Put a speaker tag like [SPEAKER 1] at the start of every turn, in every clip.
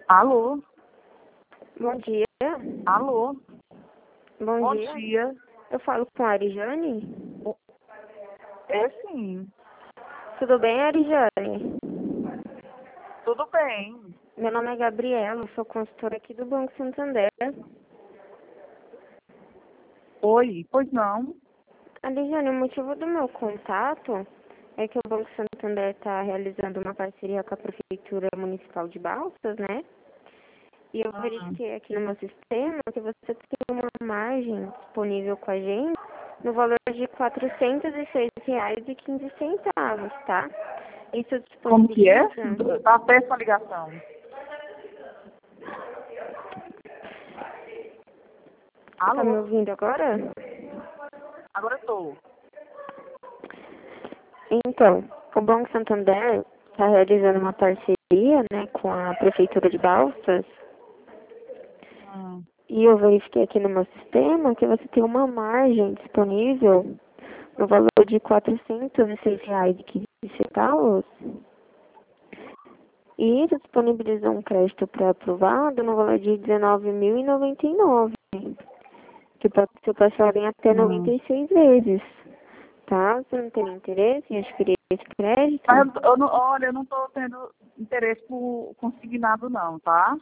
[SPEAKER 1] Alô?
[SPEAKER 2] Bom dia.
[SPEAKER 1] Alô?
[SPEAKER 2] Bom
[SPEAKER 1] Bom
[SPEAKER 2] dia.
[SPEAKER 1] dia.
[SPEAKER 2] Eu falo com a Arijane?
[SPEAKER 1] É sim.
[SPEAKER 2] Tudo bem, Arijane?
[SPEAKER 1] Tudo bem.
[SPEAKER 2] Meu nome é Gabriela, sou consultora aqui do Banco Santander.
[SPEAKER 1] Oi, pois não?
[SPEAKER 2] Arijane, o motivo do meu contato é que o Banco Santander está realizando uma parceria com a Prefeitura Municipal de Balsas, né? E eu verifiquei aqui no meu sistema que você tem uma margem disponível com a gente no valor de R$ 406,15, tá? Isso
[SPEAKER 1] Como que é?
[SPEAKER 2] disponibiliza...
[SPEAKER 1] Tá péssima a ligação.
[SPEAKER 2] Você tá me
[SPEAKER 1] Alô?
[SPEAKER 2] ouvindo agora?
[SPEAKER 1] Agora eu tô.
[SPEAKER 2] Então, o Banco Santander está realizando uma parceria, né, com a Prefeitura de Balsas e eu verifiquei aqui no meu sistema que você tem uma margem disponível no valor de R$ 406,15 e isso disponibiliza um crédito pré-aprovado no valor de R$ 19.099, que pode ser parcelado em até 96 vezes. Tá? Você não tem interesse em adquirir esse crédito?
[SPEAKER 1] Mas olha, eu não tô tendo interesse por consignado não, tá?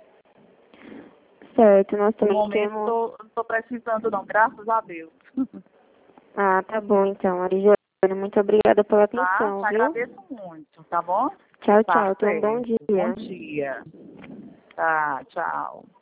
[SPEAKER 2] Certo, nós
[SPEAKER 1] No
[SPEAKER 2] também
[SPEAKER 1] momento
[SPEAKER 2] temos...
[SPEAKER 1] não tô precisando não, graças a Deus.
[SPEAKER 2] Ah, tá bom então, Arijane. Muito obrigada pela
[SPEAKER 1] Tá?
[SPEAKER 2] atenção,
[SPEAKER 1] Te
[SPEAKER 2] viu?
[SPEAKER 1] agradeço muito, tá bom?
[SPEAKER 2] Tchau,
[SPEAKER 1] Tá
[SPEAKER 2] tchau. Tenha um bom
[SPEAKER 1] certo. Bom
[SPEAKER 2] dia.
[SPEAKER 1] dia. Tá, tchau.